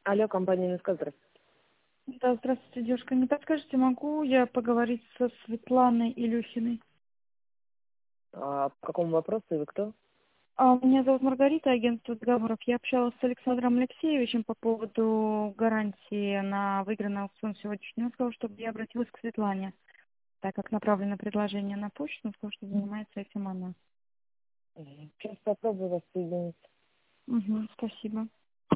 Алло, компания НСК, здравствуйте. Да, здравствуйте, девушка. Не подскажете, могу я поговорить со Светланой Илюхиной? По какому вопросу и вы кто? Меня зовут Маргарита, агентство договоров. Я общалась с Александром Алексеевичем по поводу гарантии на выигранный аукцион сегодняшний. Он сказал, чтобы я обратилась к Светлане, так как направлено предложение на почту. Он сказал, что занимается этим она. Сейчас попробую вас соединить. Угу, спасибо.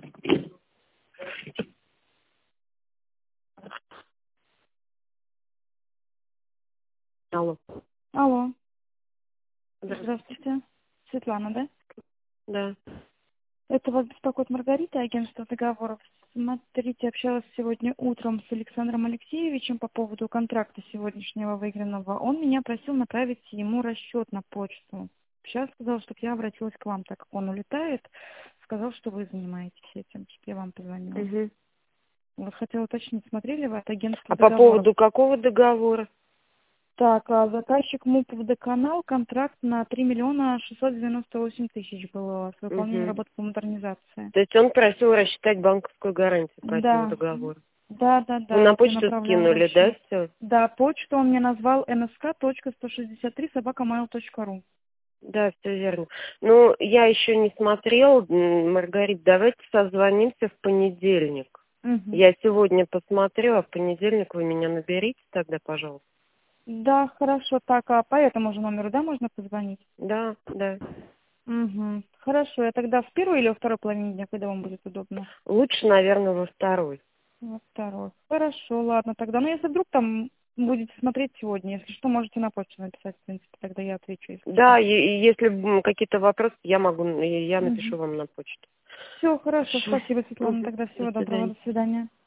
Алло. Алло, Здравствуйте. здравствуйте. Светлана, да? Да. Это вас беспокоит Маргарита, агентство договоров. Смотрите, общалась сегодня утром с Александром Алексеевичем по поводу контракта сегодняшнего выигранного. Он меня просил направить ему расчет на почту. Сейчас сказал, чтобы я обратилась к вам, так как он улетает. Сказал, что вы занимаетесь этим, чтобы я вам позвонила. Угу. Вот хотела уточнить, смотрели вы от агентства А по договоров? поводу какого договора? Так, заказчик МУП водоканал, контракт на 3 698 000 было с выполнением Угу. работ по модернизации. То есть он просил рассчитать банковскую гарантию по этому Да, договору. да, Вы на вот я почту направляла скинули, да, расчет. все? Да, почту он мне назвал nsk.163@mail.ru. Да, все верно. Ну, я еще не смотрел, Маргарита, давайте созвонимся в понедельник. Угу. Я сегодня посмотрю, а в понедельник вы меня наберите тогда, пожалуйста. Да, хорошо, так, а по этому же номеру, да, можно позвонить? Да, да. Угу. Хорошо, я тогда в первой или во второй половине дня, когда вам будет удобно? Лучше, наверное, во второй. Во второй. Хорошо, ладно тогда. Ну, если вдруг там будете смотреть сегодня, если что, можете на почту написать, в принципе, тогда я отвечу, если что. Да, и если какие-то вопросы, я напишу Угу. вам на почту. Все, хорошо, Хорошо. спасибо, Светлана, Мгм. тогда До всего доброго, свидания. до свидания.